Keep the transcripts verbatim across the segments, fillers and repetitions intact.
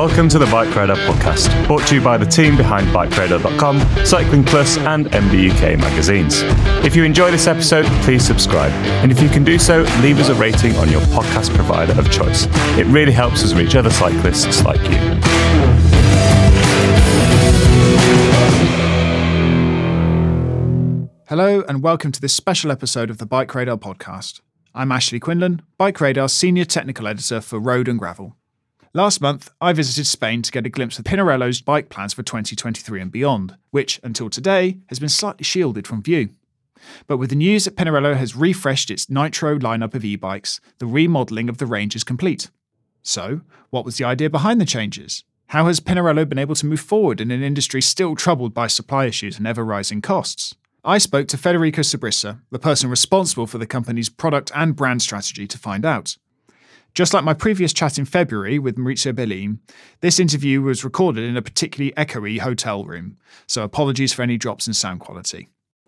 Welcome to the Bike Radar podcast, brought to you by the team behind bike radar dot com, Cycling Plus and M B U K magazines. If you enjoy this episode, please subscribe. And if you can do so, leave us a rating on your podcast provider of choice. It really helps us reach other cyclists like you. Hello and welcome to this special episode of the Bike Radar podcast. I'm Ashley Quinlan, Bike Radar's Senior Technical Editor for Road and Gravel. Last month, I visited Spain to get a glimpse of Pinarello's bike plans for twenty twenty-three and beyond, which, until today, has been slightly shielded from view. But with the news that Pinarello has refreshed its Nitro lineup of e-bikes, the remodelling of the range is complete. So, what was the idea behind the changes? How has Pinarello been able to move forward in an industry still troubled by supply issues and ever-rising costs? I spoke to Federico Sabrissa, the person responsible for the company's product and brand strategy, to find out. Just like my previous chat in February with Maurizio Bellin, this interview was recorded in a particularly echoey hotel room, so apologies for any drops in sound quality.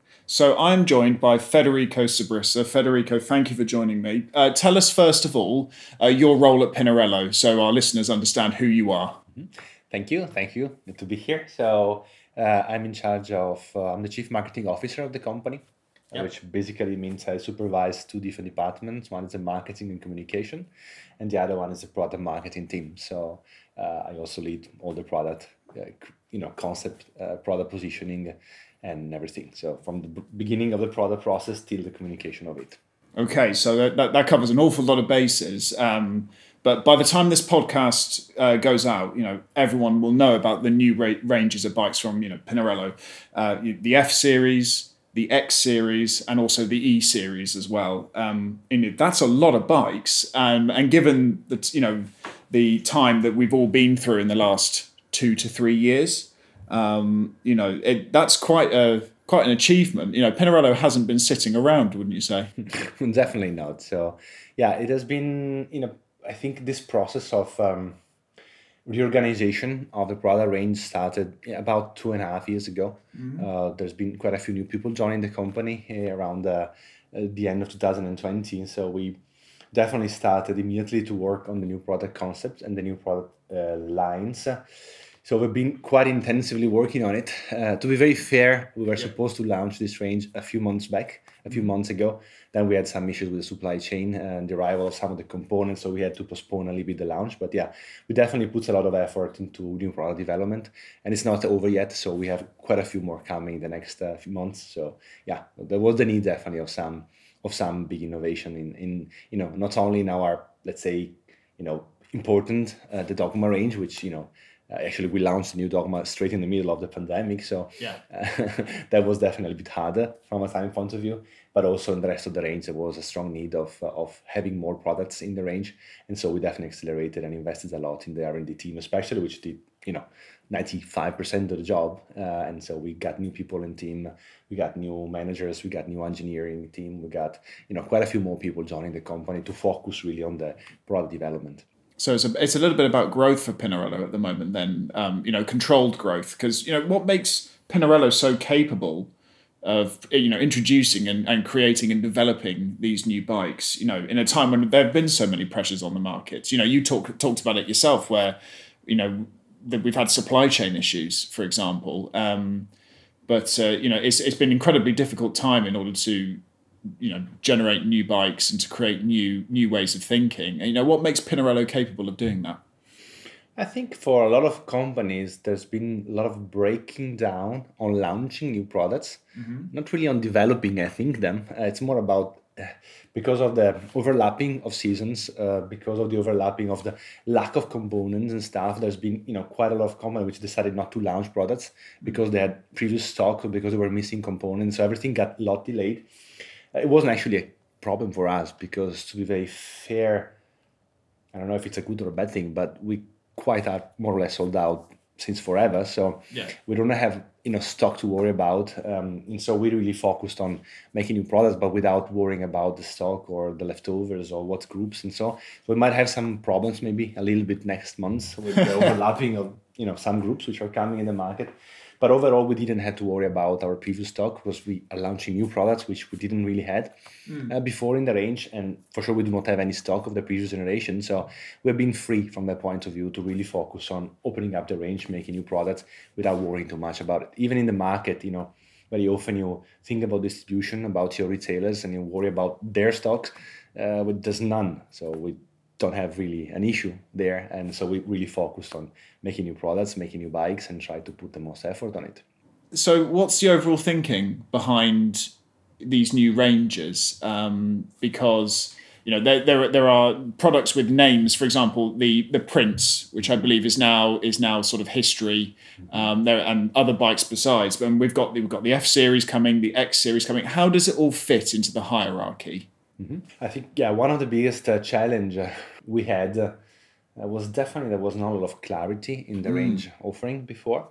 So I'm joined by Federico Sabrissa. Federico, thank you for joining me. Uh, tell us first of all uh, your role at Pinarello, so our listeners understand who you are. Thank you, thank you. Good to be here. So uh, I'm in charge of, uh, I'm the Chief Marketing Officer of the company. Yep. Which basically means I supervise two different departments. One is the marketing and communication, and the other one is the product marketing team. So uh, I also lead all the product, uh, you know, concept, uh, product positioning, and everything. So from the b- beginning of the product process till the communication of it. Okay, so that, that, that covers an awful lot of bases. Um, but by the time this podcast uh, goes out, you know, everyone will know about the new ra- ranges of bikes from, you know, Pinarello, uh, the F series, the X series, and also the E series as well. Um, and that's a lot of bikes. Um, and given that, you know, the time that we've all been through in the last two to three years, um, you know, it, that's quite a quite an achievement. You know, Pinarello hasn't been sitting around, wouldn't you say? Definitely not. So, yeah, it has been, you know, I think this process of um, reorganization of the product range started about two and a half years ago. Mm-hmm. Uh, there's been quite a few new people joining the company around uh, the end of two thousand twenty. So we definitely started immediately to work on the new product concepts and the new product uh, lines. So we've been quite intensively working on it. Uh, to be very fair, we were yeah. supposed to launch this range a few months back, a few mm-hmm. months ago. Then we had some issues with the supply chain and the arrival of some of the components, so we had to postpone a little bit the launch. But yeah, we definitely put a lot of effort into new product development, and it's not over yet. So we have quite a few more coming in the next uh, few months. So yeah, there was the need definitely of some of some big innovation in in you know not only in our, let's say, you know important uh, the Dogma range, which you know. Uh, actually, we launched a new Dogma straight in the middle of the pandemic, so yeah. uh, that was definitely a bit harder from a time point of view. But also in the rest of the range, there was a strong need of uh, of having more products in the range, and so we definitely accelerated and invested a lot in the R and D team, especially, which did you know ninety-five percent of the job. Uh, and so we got new people in team, we got new managers, we got new engineering team, we got you know quite a few more people joining the company to focus really on the product development. So it's a, it's a little bit about growth for Pinarello at the moment then, um, you know, controlled growth. Because, you know, what makes Pinarello so capable of, you know, introducing and, and creating and developing these new bikes, you know, in a time when there have been so many pressures on the market? You know, you talk, talked about it yourself where, you know, that we've had supply chain issues, for example. Um, but, uh, you know, it's it's been an incredibly difficult time in order to, you know, generate new bikes and to create new new ways of thinking. And, you know, what makes Pinarello capable of doing that? I think for a lot of companies, there's been a lot of breaking down on launching new products, mm-hmm. not really on developing, I think, them. Uh, it's more about uh, because of the overlapping of seasons, uh, because of the overlapping of the lack of components and stuff, there's been, you know, quite a lot of companies which decided not to launch products because they had previous stock or because they were missing components. So everything got a lot delayed. It wasn't actually a problem for us because, to be very fair, I don't know if it's a good or a bad thing, but we quite are more or less sold out since forever. So yeah. we don't have you know stock to worry about, um, and so we really focused on making new products, but without worrying about the stock or the leftovers or what groups and so. So we might have some problems maybe a little bit next month with the overlapping of you know some groups which are coming in the market. But overall, we didn't have to worry about our previous stock because we are launching new products, which we didn't really had mm. uh, before in the range. And for sure, we do not have any stock of the previous generation. So we've been free from that point of view to really focus on opening up the range, making new products without worrying too much about it. Even in the market, you know, very often you think about distribution, about your retailers, and you worry about their stocks. Uh, but there's none. So we don't have really an issue there. And so we really focused on making new products, making new bikes, and try to put the most effort on it. So what's the overall thinking behind these new ranges? Um, because, you know, there, there there are products with names, for example, the the Prince, which I believe is now is now sort of history, um, there and other bikes besides. But we've got we've got the F series coming, the X series coming. How does it all fit into the hierarchy? Mm-hmm. I think, yeah, one of the biggest uh, challenge uh, we had uh, was definitely there was not a lot of clarity in the mm. range offering before.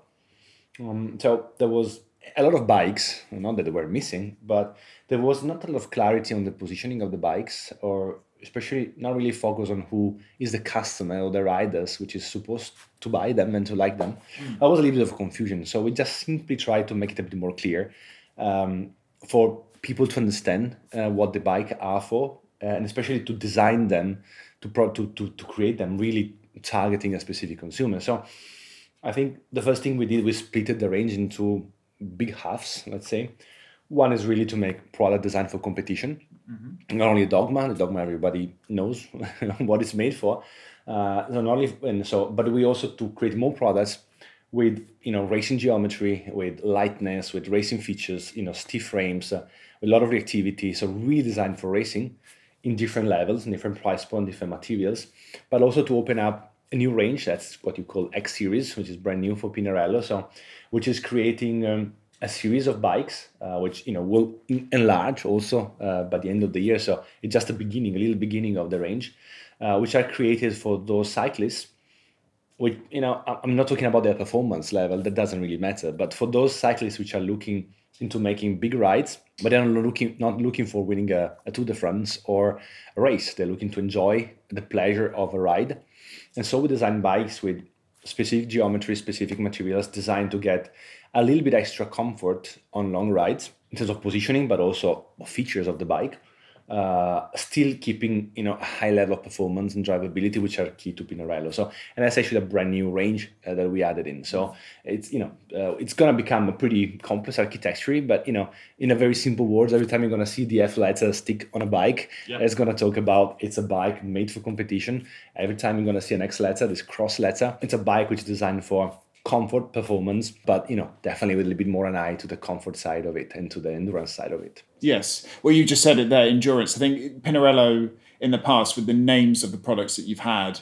Um, so there was a lot of bikes, not that they were missing, but there was not a lot of clarity on the positioning of the bikes, or especially not really focus on who is the customer or the riders, which is supposed to buy them and to like them. Mm. There was a little bit of confusion. So we just simply tried to make it a bit more clear um, for people to understand uh, what the bike are for, uh, and especially to design them, to, pro- to to to create them really targeting a specific consumer. So I think the first thing we did, we split the range into big halves, let's say. One is really to make product design for competition. Mm-hmm. Not only Dogma, the Dogma everybody knows what it's made for. Uh, so not only, and so, but we also to create more products with, you know, racing geometry, with lightness, with racing features, you know, stiff frames, uh, a lot of reactivity. So really designed for racing in different levels, in different price point, different materials, but also to open up a new range. That's what you call X series, which is brand new for Pinarello. So, which is creating um, a series of bikes, uh, which, you know, will enlarge also uh, by the end of the year. So it's just a beginning, a little beginning of the range, uh, which are created for those cyclists. Which, you know, I'm not talking about their performance level, that doesn't really matter. But for those cyclists which are looking into making big rides, but they're not looking not looking for winning a, a Tour de France or a race. They're looking to enjoy the pleasure of a ride. And so we design bikes with specific geometry, specific materials designed to get a little bit extra comfort on long rides in terms of positioning, but also features of the bike. Uh, still keeping, you know, a high level of performance and drivability, which are key to Pinarello. So, and that's actually a brand new range uh, that we added in. So it's, you know, uh, it's going to become a pretty complex architecture, but, you know, in a very simple words, every time you're going to see the F letter stick on a bike, yeah. It's going to talk about it's a bike made for competition. Every time you're going to see an X letter, this cross letter, it's a bike which is designed for comfort, performance, but, you know, definitely with a little bit more an eye to the comfort side of it and to the endurance side of it. Yes. Well, you just said it there, endurance. I think Pinarello in the past, with the names of the products that you've had,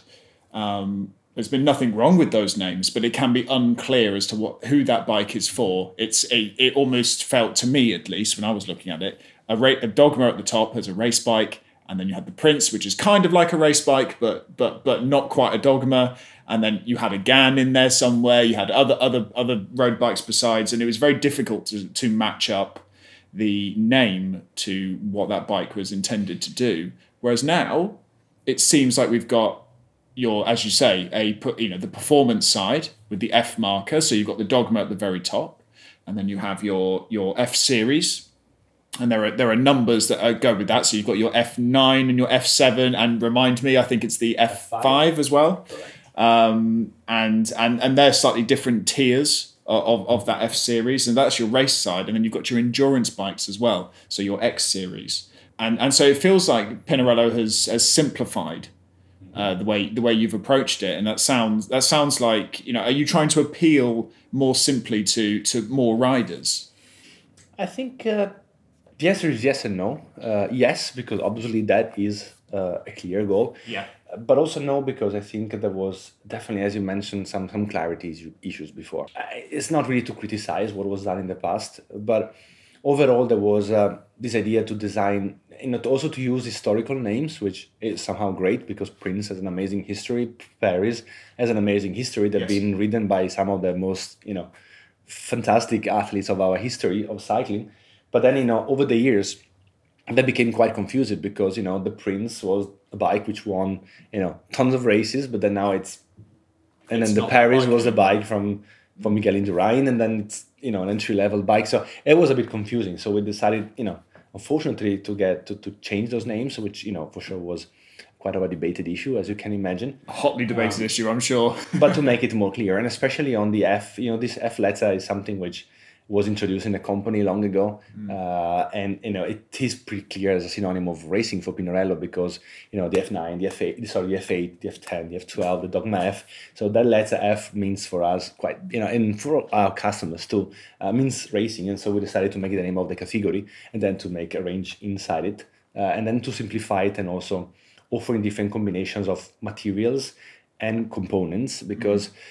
um, there's been nothing wrong with those names, but it can be unclear as to what who that bike is for. It's a, it almost felt, to me at least, when I was looking at it, a, ra- a Dogma at the top as a race bike, and then you had the Prince, which is kind of like a race bike, but but but not quite a Dogma. And then you had a G A N in there somewhere. You had other other other road bikes besides, and it was very difficult to, to match up the name to what that bike was intended to do. Whereas now, it seems like we've got your, as you say, a you know the performance side with the F marker. So you've got the Dogma at the very top, and then you have your your F series. And there are there are numbers that are, go with that. So you've got your F nine and your F seven, and remind me, I think it's the F five as well. Um, and and and they're slightly different tiers of, of that F series, and that's your race side. And then you've got your endurance bikes as well, so your X series. And and so it feels like Pinarello has has simplified uh, the way the way you've approached it. And that sounds that sounds like, you know, are you trying to appeal more simply to to more riders? I think. Uh... The answer is yes and no. Uh, yes, because obviously that is uh, a clear goal. Yeah. But also no, because I think there was definitely, as you mentioned, some some clarity issues before. It's not really to criticize what was done in the past, but overall there was uh, this idea to design, you know, also to use historical names, which is somehow great because Prince has an amazing history. Paris has an amazing history that's yes. been ridden by some of the most, you know, fantastic athletes of our history of cycling. But then, you know, over the years, that became quite confusing because, you know, the Prince was a bike which won, you know, tons of races, but then now it's, and it's then the Paris was a bike from for Miguel Indurain, and then it's, you know, an entry level bike. So it was a bit confusing. So we decided, you know, unfortunately, to get to, to change those names, which, you know, for sure was quite of a debated issue, as you can imagine. A hotly debated um, issue, I'm sure. But to make it more clear, and especially on the F, you know, this F letter is something which was introduced in the company long ago. Mm. Uh, and, you know, it is pretty clear as a synonym of racing for Pinarello, because, you know, the F nine, the F eight, sorry, the F eight, the F ten, the F twelve, the Dogma F. So that letter F means for us quite, you know, and for our customers too, uh, means racing. And so we decided to make it the name of the category, and then to make a range inside it, uh, and then to simplify it, and also offering different combinations of materials and components, because mm.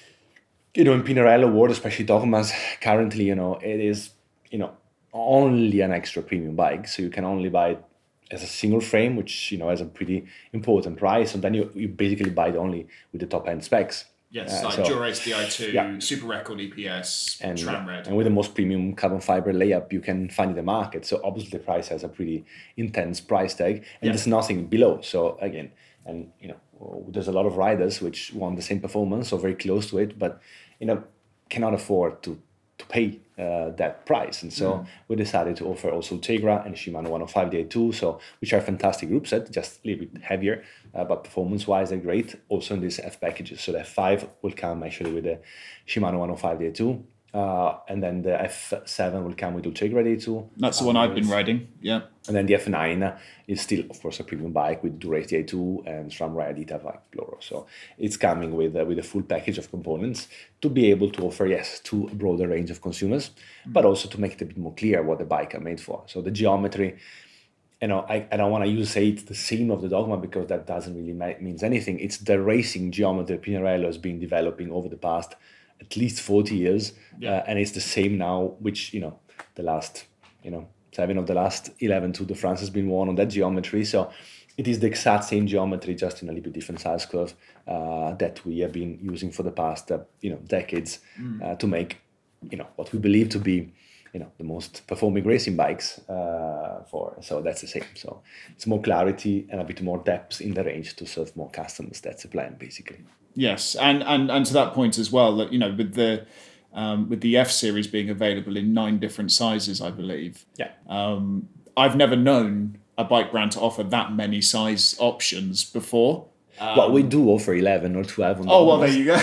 you know, in Pinarello world, especially Dogmas, currently, you know, it is, you know, only an extra premium bike. So you can only buy it as a single frame, which, you know, has a pretty important price. And then you, you basically buy it only with the top end specs. Yes, uh, like so, Dura-Ace D I two, yeah. Super Record E P S, and, Tram Red. And with the most premium carbon fiber layup you can find in the market. So obviously the price has a pretty intense price tag, and yeah. there's nothing below. So again, and, you know, there's a lot of riders which want the same performance or very close to it, but, you know, cannot afford to to pay uh, that price. And so mm. we decided to offer also Tegra and Shimano one oh five D A two, so which are fantastic group set, just a little bit heavier, uh, but performance-wise they're great. Also in these F packages. So the F five will come actually with the Shimano one oh five D A two. Uh, and then the F seven will come with Ultegra D A two. That's the one I've been riding, yeah. And then the F nine is still, of course, a premium bike with Dura-Ace D A two and SRAM Adita Explorer. So it's coming with uh, with a full package of components to be able to offer, yes, to a broader range of consumers, mm-hmm. but also to make it a bit more clear what the bike are made for. So the geometry, you know, I, I don't want to use say it's the same of the Dogma, because that doesn't really ma- means anything. It's the racing geometry Pinarello has been developing over the past at least forty years, yeah. uh, and it's the same now, which, you know, the last, you know, seven of the last eleven Tour de France has been won on that geometry. So it is the exact same geometry, just in a little bit different size curve, uh, that we have been using for the past, uh, you know, decades mm. uh, to make, you know, what we believe to be, you know, the most performing racing bikes uh, for. So that's the same. So it's more clarity and a bit more depth in the range to serve more customers. That's the plan, basically. Yes, and, and and to that point as well, that, you know, with the um, with the F series being available in nine different sizes, I believe. Yeah. Um, I've never known a bike brand to offer that many size options before. Um, well, we do offer eleven or twelve. On oh, well, there you go.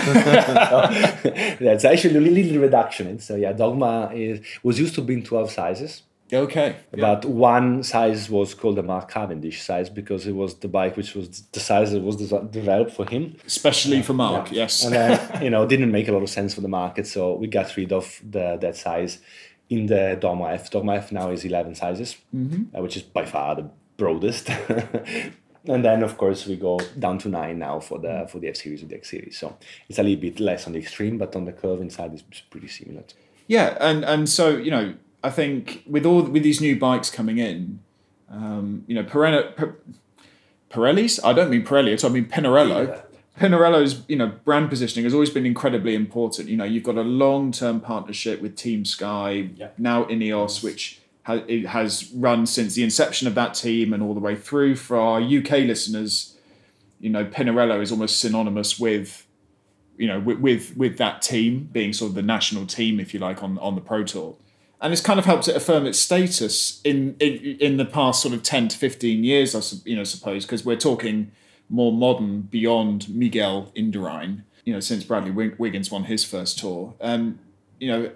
That's actually a little reduction. So yeah, Dogma is was used to be in twelve sizes. Okay. But yeah. one size was called the Mark Cavendish size, because it was the bike which was the size that was developed for him. Especially uh, for Mark, yeah. yes. And then, you know, didn't make a lot of sense for the market, so we got rid of the that size in the Dogma F. Dogma F now is eleven sizes, mm-hmm. uh, which is by far the broadest. And then, of course, we go down to nine now for the for the F series and the X series. So it's a little bit less on the extreme, but on the curve inside is pretty similar. Yeah, and and so, you know, I think with all with these new bikes coming in, um, you know, Pirelli, Pirelli's, I don't mean Pirelli, I mean Pinarello. Yeah. Pinarello's, you know, brand positioning has always been incredibly important. You know, you've got a long-term partnership with Team Sky, yeah. now Ineos, which has, it has run since the inception of that team and all the way through. For our U K listeners, you know, Pinarello is almost synonymous with, you know, with with, with that team being sort of the national team, if you like, on on the Pro Tour. And it's kind of helped it affirm its status in, in in the past sort of ten to fifteen years, I you know suppose, because we're talking more modern beyond Miguel Indurain, you know, since Bradley Wiggins won his first tour. Um, you know,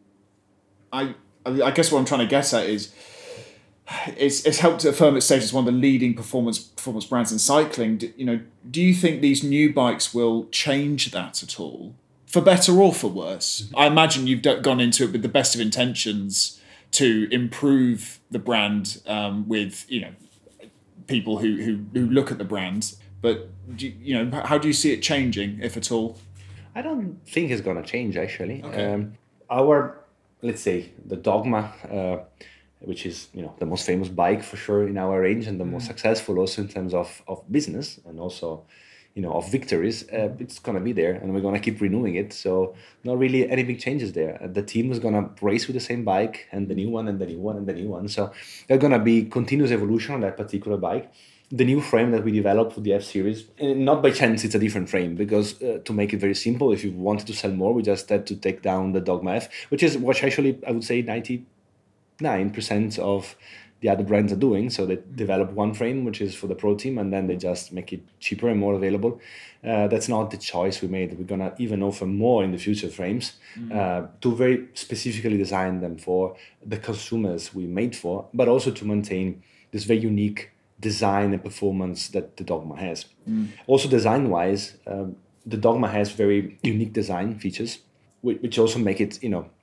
I I guess what I'm trying to get at is it's it's helped to affirm its status as one of the leading performance performance brands in cycling. Do, you know, do you think these new bikes will change that at all? For better or for worse? I imagine you've gone into it with the best of intentions to improve the brand um, with, you know, people who, who, who look at the brand. But, do you, you know, how do you see it changing, if at all? I don't think it's going to change, actually. Okay. Um, our, let's say, the Dogma, uh, which is, you know, the most famous bike for sure in our range and the most successful also in terms of, of business and also, you know, of victories, uh, it's going to be there and we're going to keep renewing it. So not really any big changes there. Uh, the team is going to race with the same bike and the new one and the new one and the new one. So there's going to be continuous evolution on that particular bike. the new frame that we developed for the F Series, and not by chance it's a different frame, because uh, to make it very simple, if you wanted to sell more, we just had to take down the Dogma F, which is what actually I would say ninety-nine percent of the other brands are doing. So they develop one frame, which is for the Pro team, and then they just make it cheaper and more available. Uh, that's not the choice we made. We're gonna even offer more in the future frames mm-hmm. uh, to very specifically design them for the consumers we made for, but also to maintain this very unique design and performance that the Dogma has. Mm. Also design-wise, um, the Dogma has very unique design features, which, which also make it, you know,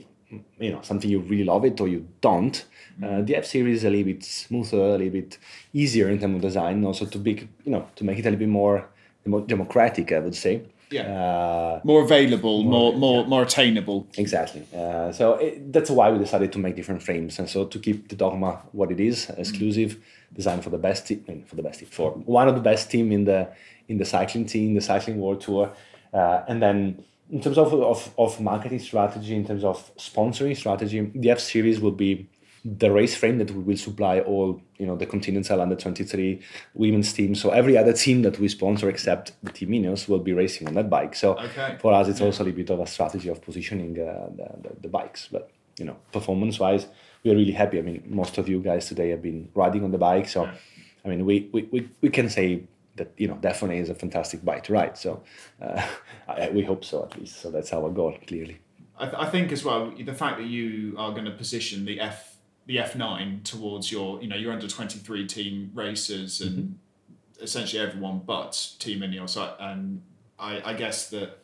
you know, something you really love it or you don't. Uh, the F Series is a little bit smoother, a little bit easier in terms of design, also to be, you know, to make it a little bit more, more democratic, I would say. Yeah. Uh, more available, more more more, yeah. more attainable. Exactly. Uh, so it, that's why we decided to make different frames, and so to keep the Dogma what it is, exclusive, mm-hmm. designed for the best team, I mean, for the best team, for one of the best team in the in the cycling team, the Cycling World Tour, uh, and then. In terms of, of, of marketing strategy, in terms of sponsoring strategy, the F Series will be the race frame that we will supply all, you know, the Continental under twenty-three women's team. So every other team that we sponsor except the Team Ineos will be racing on that bike. So okay. for us, it's yeah. also a little bit of a strategy of positioning uh, the, the, the bikes. But, you know, performance-wise, we are really happy. I mean, most of you guys today have been riding on the bike. So, yeah. I mean, we, we, we, we can say that, you know, definitely is a fantastic bike to ride. So uh, I, we hope so, at least. So that's our goal, clearly. I, th- I think as well, the fact that you are going to position the F the F nine towards your, you know, your under twenty-three team racers and mm-hmm. essentially everyone but Team Ineos. And I, I guess that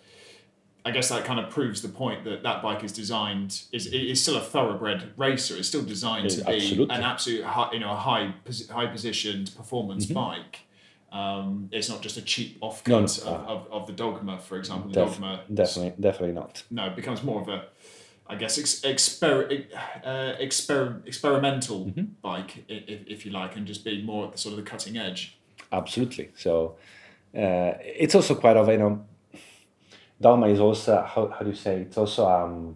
I guess that kind of proves the point that that bike is designed is is still a thoroughbred racer. It's still designed to be absolutely. an absolute high, you know, a high high positioned performance mm-hmm. bike. Um, it's not just a cheap offcut no, no. Of, of, of the Dogma, for example. The Def- Dogma definitely, definitely not. No, it becomes more of a, I guess, ex- exper- uh, exper- experimental mm-hmm. bike, if, if you like, and just be more at the sort of the cutting edge. Absolutely. So uh, it's also quite of, you know, Dogma is also, how, how do you say, it's also um,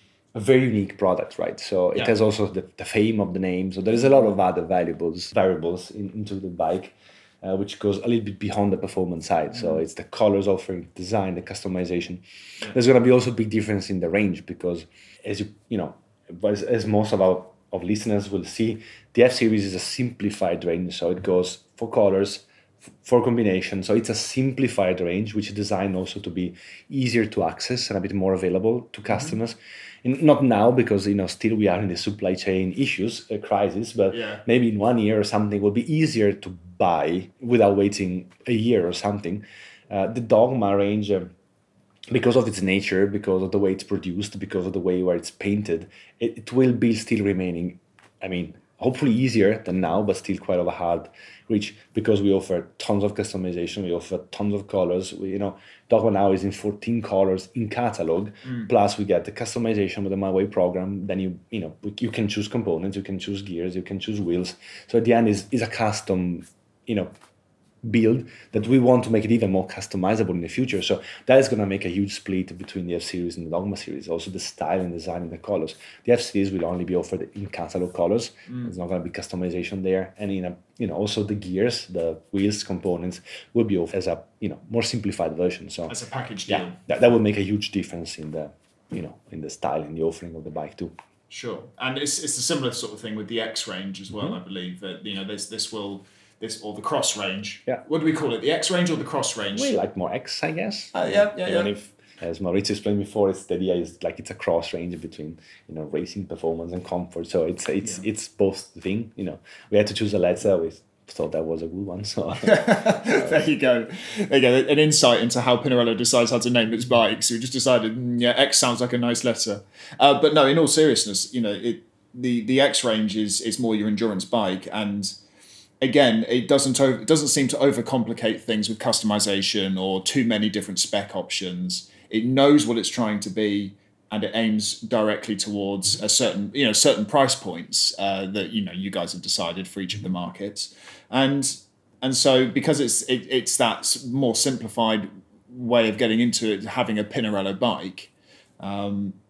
a very unique product, right? So it yeah. has also the, the fame of the name. So there is a lot of other valuables, variables in, into the bike. Uh, which goes a little bit beyond the performance side. Mm-hmm. So it's the colors offering, design, the customization. Yeah. There's going to be also a big difference in the range because, as you you know, as, as most of our of listeners will see, the F Series is a simplified range. So it goes for colors, f- for combination. So it's a simplified range, which is designed also to be easier to access and a bit more available to customers. Mm-hmm. In, not now, because, you know, still we are in the supply chain issues, a crisis, but yeah. maybe in one year or something will be easier to buy without waiting a year or something. Uh, the Dogma range, uh, because of its nature, because of the way it's produced, because of the way where it's painted, it, it will be still remaining, I mean, hopefully easier than now, but still quite of a hard reach because we offer tons of customization, we offer tons of colors. We, you know, Dogma now is in fourteen colors in catalog. Mm. Plus, we get the customization with the My Way program. Then you, you know, you can choose components, you can choose gears, you can choose wheels. So at the end is is a custom, you know, build that we want to make it even more customizable in the future. So that is going to make a huge split between the F Series and the Dogma series. Also the style and design and the colors. The F Series will only be offered in catalog colors. Mm. There's not going to be customization there. And in a, you know, also the gears, the wheels, components will be offered as a, you know, more simplified version. So as a package deal. Yeah, that, that will make a huge difference in the, you know, in the style and the offering of the bike too. Sure. And it's it's a similar sort of thing with the X range as well, mm-hmm. I believe that, you know, this this will This or the cross range. Yeah. What do we call it? The X range or the cross range? We like more X, I guess. Uh, yeah, yeah, Even yeah. if, as Maurizio explained before, it's the idea is like it's a cross range between, you know, racing performance and comfort. So it's it's yeah. it's both the thing. You know, we had to choose a letter. We thought that was a good one. So there you go. There you go. An insight into how Pinarello decides how to name its bikes. We just decided, mm, yeah, X sounds like a nice letter. Uh, but no, in all seriousness, you know, it the the X range is is more your endurance bike and. Again, it doesn't it doesn't seem to overcomplicate things with customization or too many different spec options. It knows what it's trying to be, and it aims directly towards a certain you know certain price points uh, that you know you guys have decided for each of the markets, and and so because it's it, it's that more simplified way of getting into it, having a Pinarello bike. Um,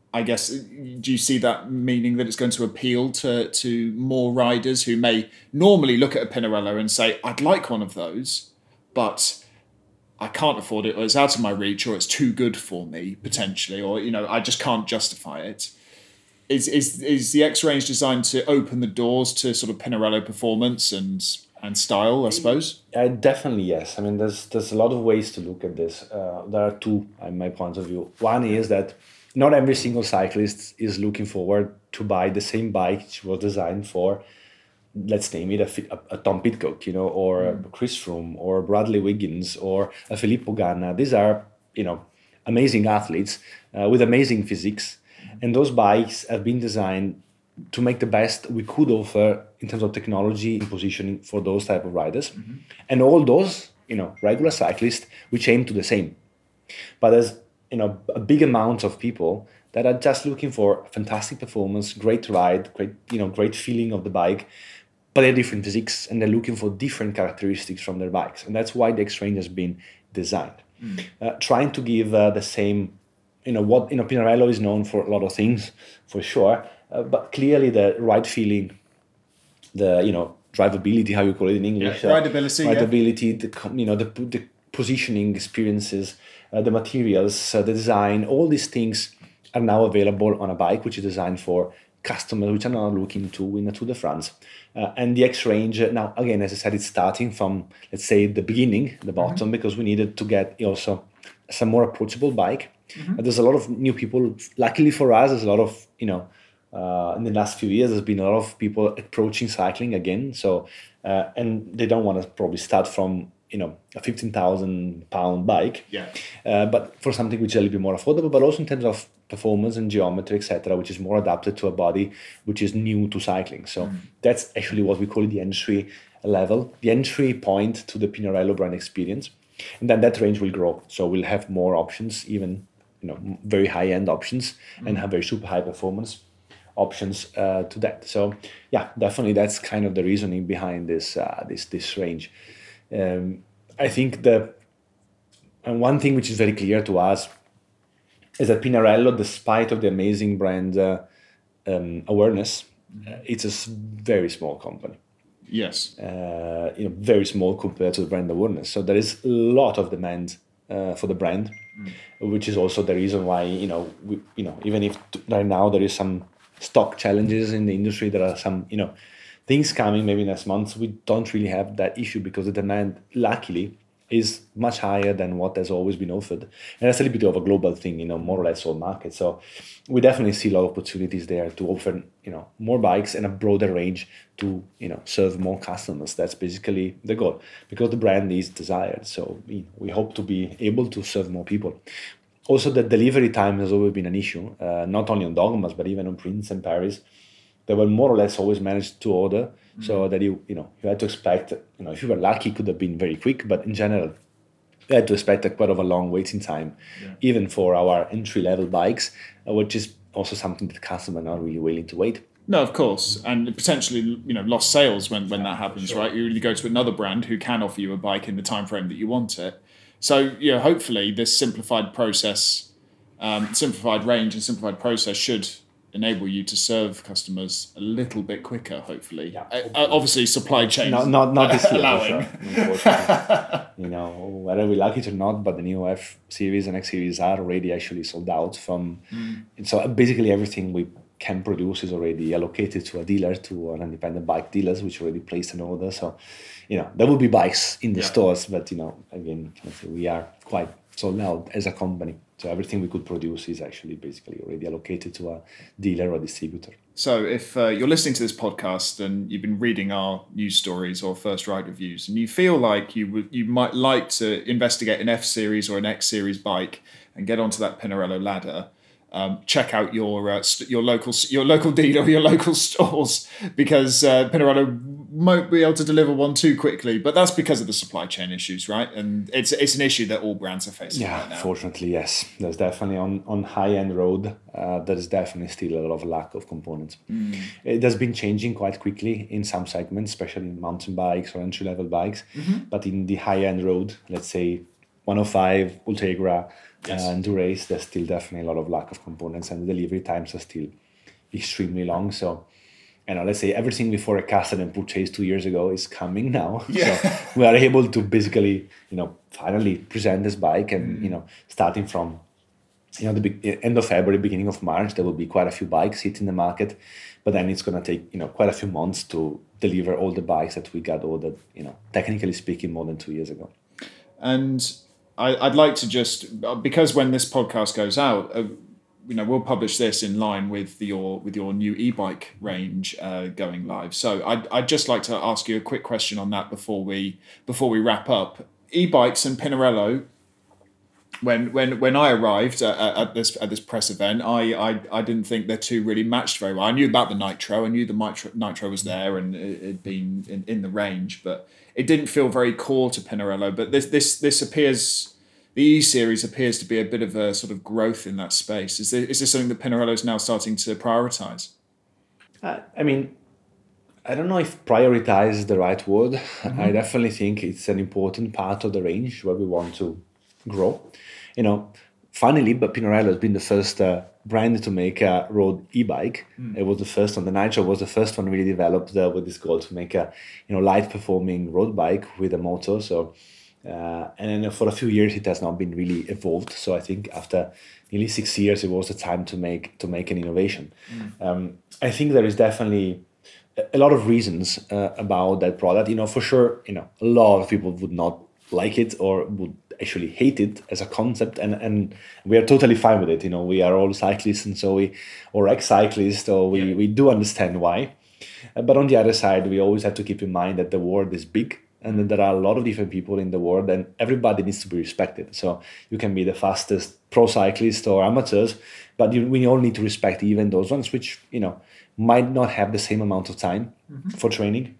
I guess, do you see that meaning that it's going to appeal to, to more riders who may normally look at a Pinarello and say, I'd like one of those, but I can't afford it, or it's out of my reach, or it's too good for me, potentially, or, you know, I just can't justify it. Is is is the X-Range designed to open the doors to sort of Pinarello performance and and style, I suppose? Uh, definitely, yes. I mean, there's there's a lot of ways to look at this. Uh, there are two, in my point of view. One is that not every single cyclist is looking forward to buy the same bike which was designed for, let's name it, a, a, a Tom Pidcock, you know, or mm. a Chris Froome, or Bradley Wiggins, or a Filippo Ganna. These are, you know, amazing athletes uh, with amazing physiques. And those bikes have been designed to make the best we could offer in terms of technology and positioning for those type of riders. Mm-hmm. And all those, you know, regular cyclists, which aim to the same. But there's, you know, a big amount of people that are just looking for fantastic performance, great ride, great, you know, great feeling of the bike, but they're different physiques and they're looking for different characteristics from their bikes. And that's why the X-Range has been designed. Mm. Uh, trying to give uh, the same, you know, what, you know, Pinarello is known for a lot of things, for sure, uh, but clearly the ride feeling, the, you know, drivability, how you call it in English. Yeah. Rideability. Uh, rideability, yeah. the, you know, the, the positioning experiences, uh, the materials, uh, the design, all these things are now available on a bike which is designed for customers which are now looking to win a Tour de France. Uh, and the X-Range, uh, now, again, as I said, it's starting from, let's say, the beginning, the bottom, mm-hmm. because we needed to get also some more approachable bike. Mm-hmm. Uh, there's a lot of new people. Luckily for us, there's a lot of, you know, uh, in the last few years, there's been a lot of people approaching cycling again. So, uh, and they don't want to probably start from, you know, a fifteen thousand pound bike, yeah. Uh, but for something which is a little bit more affordable, but also in terms of performance and geometry, et cetera, which is more adapted to a body which is new to cycling. So mm. that's actually what we call the entry level, the entry point to the Pinarello brand experience. And then that range will grow. So we'll have more options, even, you know, very high-end options, mm. and have very super high performance options uh, to that. So yeah, definitely that's kind of the reasoning behind this uh, this this range. Um, I think the and one thing which is very clear to us is that Pinarello, despite of the amazing brand uh, um, awareness, uh, it's a very small company. Yes, uh, you know, very small compared to the brand awareness. So there is a lot of demand uh, for the brand, mm. which is also the reason why, you know, we, you know, even if right now there is some stock challenges in the industry, there are some, you know, things coming maybe next month. We don't really have that issue because the demand, luckily, is much higher than what has always been offered. And that's a little bit of a global thing, you know, more or less all markets. So we definitely see a lot of opportunities there to offer, you know, more bikes and a broader range to, you know, serve more customers. That's basically the goal, because the brand is desired. So we, we hope to be able to serve more people. Also, the delivery time has always been an issue, uh, not only on Dogmas, but even on Prince and Paris. They were more or less always managed to order, mm-hmm. so that you you know you had to expect, you know, if you were lucky, it could have been very quick, but in general, you had to expect a quite of a long waiting time, yeah. even for our entry level bikes, uh, which is also something that customers are not really willing to wait. No, of course, and potentially, you know, lost sales when when that happens, sure. right? You really go to another brand who can offer you a bike in the time frame that you want it. So, you know, hopefully this simplified process, um, simplified range and simplified process should enable you to serve customers a little bit quicker, hopefully. Yeah, hopefully. Uh, obviously, supply chain not not not this year, allowing. For sure, you know, whether we like it or not, but the new F series and X series are already actually sold out from. Mm. So basically, everything we can produce is already allocated to a dealer, to an independent bike dealers, which already placed an order. So, you know, there will be bikes in the yeah. stores, but you know, again, we are quite sold out as a company. So everything we could produce is actually basically already allocated to a dealer or distributor. So if uh, you're listening to this podcast and you've been reading our news stories or first ride reviews, and you feel like you would, you might like to investigate an F series or an X series bike and get onto that Pinarello ladder, um, check out your uh, st- your local your local dealer or your local stores, because uh, Pinarello won't be able to deliver one too quickly, but that's because of the supply chain issues, right? And it's it's an issue that all brands are facing yeah, right now. Fortunately, yes. There's definitely on, on high-end road, uh, there is definitely still a lot of lack of components. Mm. It has been changing quite quickly in some segments, especially in mountain bikes or entry-level bikes, mm-hmm. but in the high-end road, let's say one oh five, Ultegra, Yes. and Durace, there's still definitely a lot of lack of components, and the delivery times are still extremely long. So, you know, let's say everything we forecasted and purchased two years ago is coming now. Yeah. So we are able to basically, you know, finally present this bike, and you know, starting from you know the big, end of February, beginning of March, there will be quite a few bikes hitting the market, but then it's going to take you know quite a few months to deliver all the bikes that we got ordered, you know, technically speaking, more than two years ago. And I, I'd like to just, because when this podcast goes out, uh, you know, we'll publish this in line with your with your new e-bike range uh, going live. So I'd I'd just like to ask you a quick question on that before we before we wrap up. E-bikes and Pinarello. When when when I arrived at, at this at this press event, I, I I didn't think the two really matched very well. I knew about the Nitro. I knew the Nitro, Nitro was there and it had been in, in the range, but it didn't feel very core to Pinarello. But this this this appears, the E series appears to be a bit of a sort of growth in that space. Is this, is this something that Pinarello is now starting to prioritize? Uh, I mean, I don't know if prioritize is the right word. Mm-hmm. I definitely think it's an important part of the range where we want to grow. You know, finally, but Pinarello has been the first uh, brand to make a road e-bike. Mm. It was the first one. The Nitro was the first one really developed uh, with this goal to make a you know light performing road bike with a motor. So, uh, and then for a few years it has not been really evolved. So I think after nearly six years, it was the time to make to make an innovation. Mm. Um, I think there is definitely a lot of reasons uh, about that product. You know, for sure, you know, a lot of people would not like it or would actually hate it as a concept, and and we are totally fine with it. You know, we are all cyclists, and so we or ex-cyclists, so we, yeah. we do understand why. Uh, but on the other side, we always have to keep in mind that the world is big, and that there are a lot of different people in the world, and everybody needs to be respected. So you can be the fastest pro cyclist or amateurs, but you, we all need to respect even those ones which you know might not have the same amount of time mm-hmm. for training.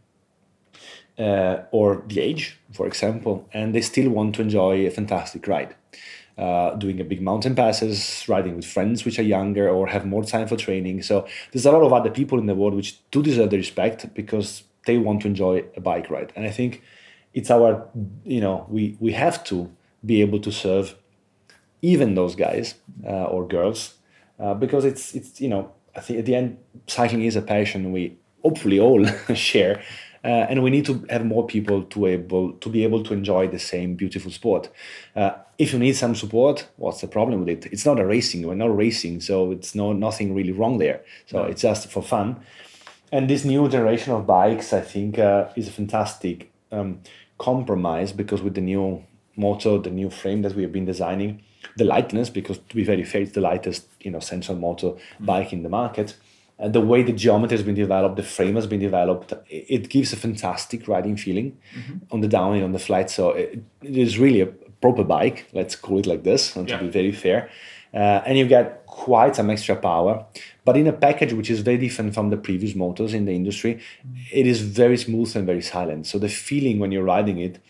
Uh, or the age, for example, and they still want to enjoy a fantastic ride. Uh, doing a big mountain passes, riding with friends which are younger or have more time for training. So there's a lot of other people in the world which do deserve the respect because they want to enjoy a bike ride. And I think it's our, you know, we, we have to be able to serve even those guys uh, or girls uh, because it's, it's, you know, I think at the end, cycling is a passion we hopefully all share. Uh, and we need to have more people to able to be able to enjoy the same beautiful sport. Uh, if you need some support, what's the problem with it? It's not a racing. We're not racing, so it's no nothing really wrong there. So it's just for fun. And this new generation of bikes, I think, uh, is a fantastic um, compromise because with the new motor, the new frame that we have been designing, the lightness, because to be very fair, it's the lightest you know central motor mm-hmm. bike in the market. Uh, the way the geometry has been developed, the frame has been developed, it gives a fantastic riding feeling mm-hmm. on the downhill, on the flat. So it, it is really a proper bike, let's call it like this, and yeah. to be very fair. Uh, and you get quite some extra power, but in a package which is very different from the previous motors in the industry. Mm-hmm. It is very smooth and very silent. So the feeling when you're riding it,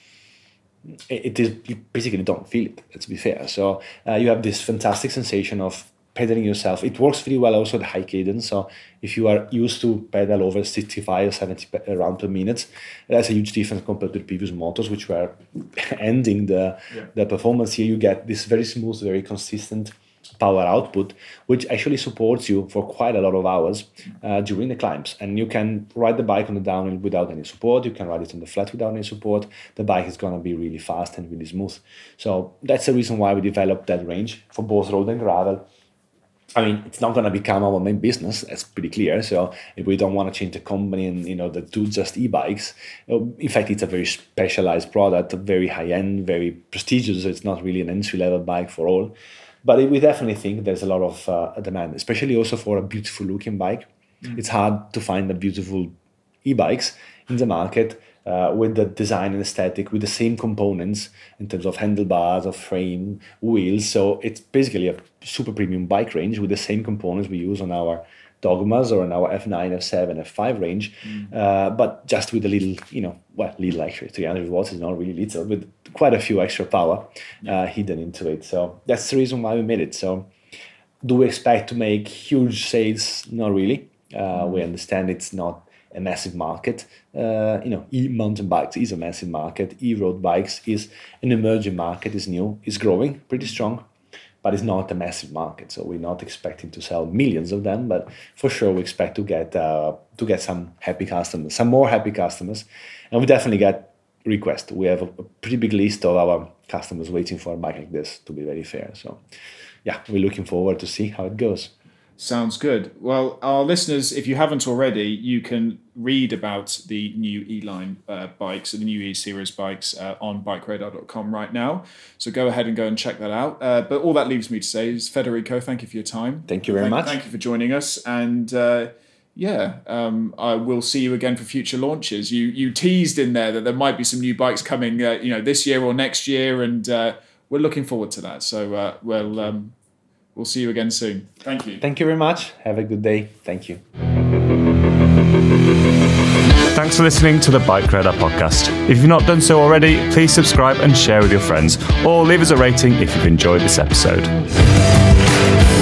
it is, you basically don't feel it, let's be fair. So uh, you have this fantastic sensation of pedaling yourself. It works really well also at high cadence. So if you are used to pedal over sixty-five or seventy rounds per minute, that's a huge difference compared to the previous motors, which were ending the, yeah. the performance. Here you get this very smooth, very consistent power output, which actually supports you for quite a lot of hours uh, during the climbs. And you can ride the bike on the downhill without any support. You can ride it on the flat without any support. The bike is going to be really fast and really smooth. So that's the reason why we developed that range for both road and gravel. I mean, it's not going to become our main business. That's pretty clear. So if we don't want to change the company and, you know, the do just e-bikes, in fact, it's a very specialized product, very high-end, very prestigious. So it's not really an entry-level bike for all. But we definitely think there's a lot of uh, demand, especially also for a beautiful-looking bike. Mm. It's hard to find the beautiful e-bikes in the market uh, with the design and aesthetic, with the same components in terms of handlebars, of frame, wheels. So it's basically a super premium bike range with the same components we use on our Dogmas or on our F nine, F seven, F five range, mm. uh, but just with a little, you know, well, little actually, three hundred watts is not really little, with quite a few extra power uh, hidden into it. So that's the reason why we made it. So do we expect to make huge sales? Not really. Uh, mm. We understand it's not a massive market. Uh, you know, e-mountain bikes is a massive market. E-road bikes is an emerging market, is new, is growing pretty strong, but it's not a massive market. So we're not expecting to sell millions of them, but for sure we expect to get uh, to get some happy customers, some more happy customers, and we definitely get requests. We have a, a pretty big list of our customers waiting for a bike like this, to be very fair. So yeah, we're looking forward to see how it goes. Sounds good. Well, our listeners, if you haven't already, you can read about the new E-Line uh, bikes, the new E-Series bikes uh, on bike radar dot com right now. So go ahead and go and check that out. Uh, but all that leaves me to say is, Federico, thank you for your time. Thank you very thank, much. Thank you for joining us. And uh, yeah, um, I will see you again for future launches. You you teased in there that there might be some new bikes coming, uh, you know, this year or next year, and uh, we're looking forward to that. So uh, well. Um, We'll see you again soon. Thank you. Thank you very much. Have a good day. Thank you. Thanks for listening to the Bike Radar podcast. If you've not done so already, please subscribe and share with your friends, or leave us a rating if you've enjoyed this episode.